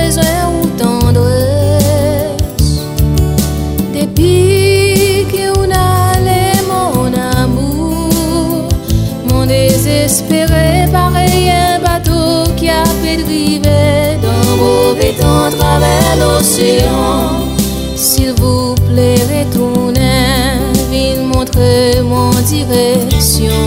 besoin ou tendresse. Depuis qu'on allait mon amour, mon désespéré pareil un bateau qui a fait dériver dans mauvais temps travers l'océan. S'il vous plaît, retournez, viens montrer mon direction.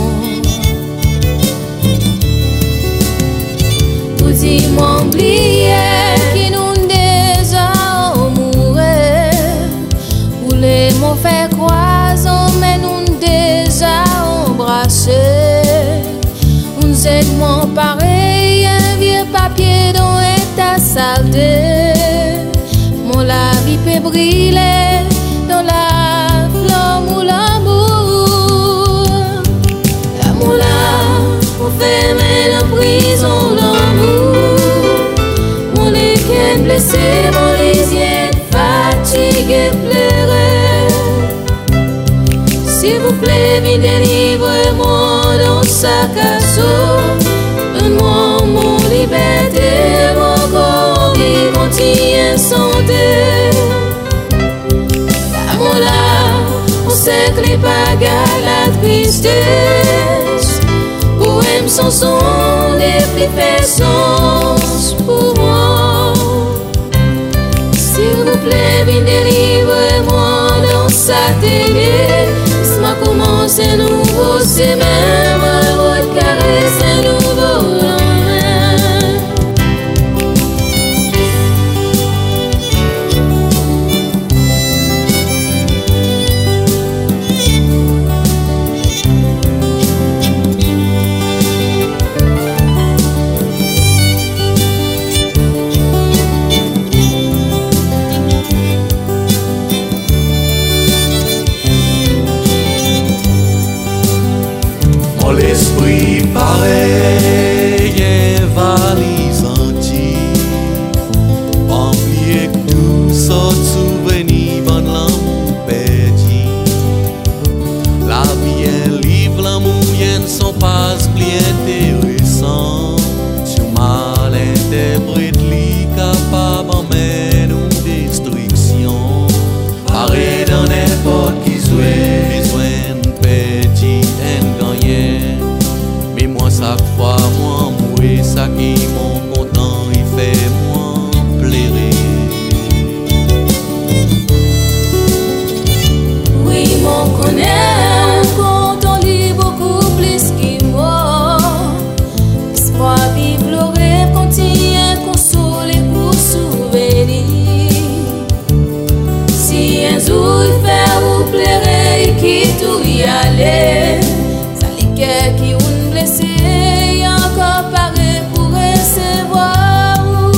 Tout dit m'oublier qui nous déjà mourir. Ou les mots fait croisons, mais nous déjà embrassés. Nous êtes pareil, un vieux papier dont est ta saleté. La vie peut briller dans la flamme ou l'amour. L'amour là, on fait mais la prison, l'amour. Mon équipe blessé, mon lisière fatigué, pleurer. S'il vous plaît, venez délivrer-moi dans sa cassure. Donne-moi mon liberté, mon corps qui contient santé. L'amour là, on sait que les bagages, la tristesse. Poèmes sont des plus puissants pour moi. S'il vous plaît, venez délivrer-moi dans sa télé. Ça m'a commencé nouveau, c'est même votre caresse, un nouveau lendemain. L'esprit pareil, une valise antique, remplie de tout sortes de souvenirs, bon l'amour perdu. La vie est livre, l'amour ne sont pas plus intéressants. Tu mal interprètes li capable d'emmener une destruction. Pareil dans n'importe qui souhaite, besoin de perdu, un gagné. Mais moi chaque fois moi mourir ça qui m'en content il fait moi pleurer. Oui mon connaît quand on lit beaucoup plus que moi. L'espoir vive le rêve continue consoler pour souvenir. Si un jour il fait vous pleurer et qui tout y aller, ça les cœurs qui et encore pareil pour recevoir.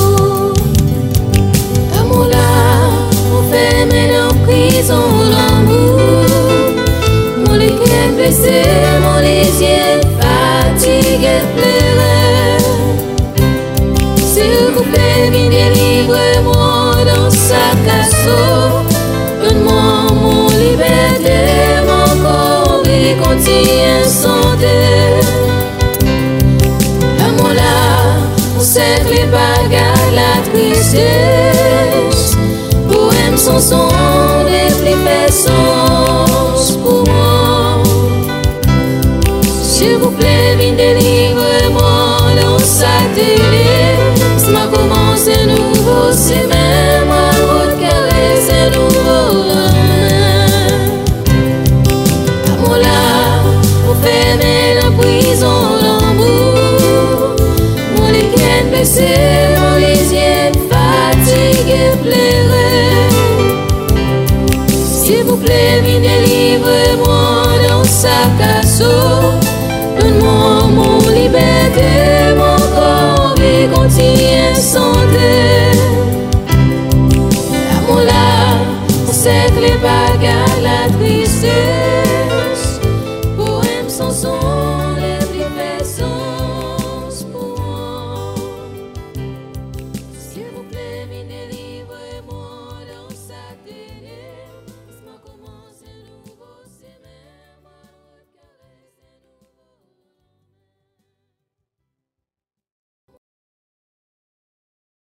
L'amour là, on fait mais en prison l'amour. Mon cœur blessé, mon lisière fatigué, pleurer. S'il vous plaît, viens délivrer-moi dans sa cassure. Donne-moi mon liberté, mon corps qui contient santé. C'est que les bagages, la tristesse. Poèmes sont des plus puissants pour moi. S'il vous plaît, venez délivrer-moi dans sa télé. Ça m'a commencé nouveau, c'est même à votre caresse, un nouveau lendemain. L'amour là, on fait mais la prison, l'amour. C'est mon lisière fatigué, pleurer. S'il vous plaît, venez délivrer-moi dans sa cassure. Donne-moi mon liberté, mon corps qui contient santé. L'amour là, on sait que les bagages, la tristesse.